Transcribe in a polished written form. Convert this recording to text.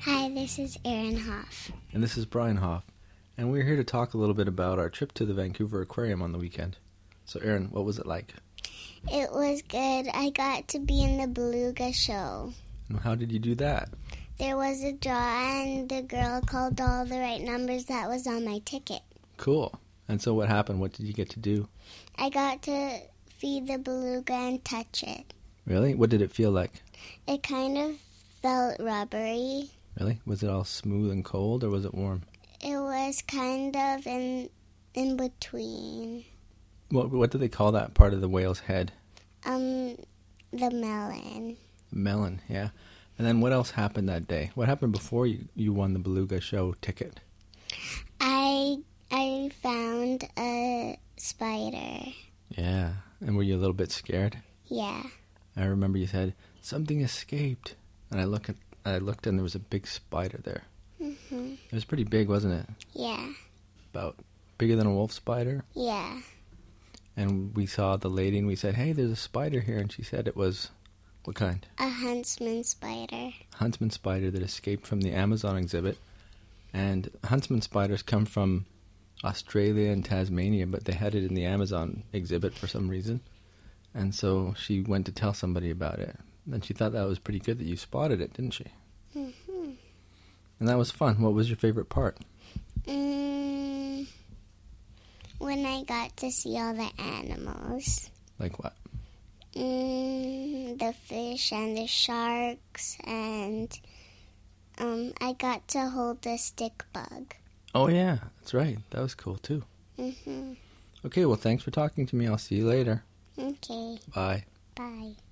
Hi, this is Erin Hoff. And this is Brian Hoff. And we're here to talk a little bit about our trip to the Vancouver Aquarium on the weekend. So, Erin, what was it like? It was good. I got to be in the beluga show. And how did you do that? There was a draw, and the girl called all the right numbers that was on my ticket. Cool. And so what happened? What did you get to do? I got to feed the beluga and touch it. Really? What did it feel like? It kind of felt rubbery. Really? Was it all smooth and cold, or was it warm? It was kind of in between. What do they call that part of the whale's head? The melon. Melon, yeah. And then what else happened that day? What happened before you won the beluga show ticket? I found a spider. Yeah. And were you a little bit scared? Yeah. I remember you said, something escaped. And I looked and there was a big spider there. Mm-hmm. It was pretty big, wasn't it? Yeah. About bigger than a wolf spider? Yeah. And we saw the lady and we said, hey, there's a spider here. And she said it was, what kind? A huntsman spider. Huntsman spider that escaped from the Amazon exhibit. And huntsman spiders come from Australia and Tasmania, but they had it in the Amazon exhibit for some reason. And so she went to tell somebody about it. And she thought that was pretty good that you spotted it, didn't she? Mm-hmm. And that was fun. What was your favorite part? When I got to see all the animals. Like what? The fish and the sharks, and I got to hold the stick bug. Oh, yeah. That's right. That was cool, too. Mm-hmm. Okay, well, thanks for talking to me. I'll see you later. Okay. Bye. Bye.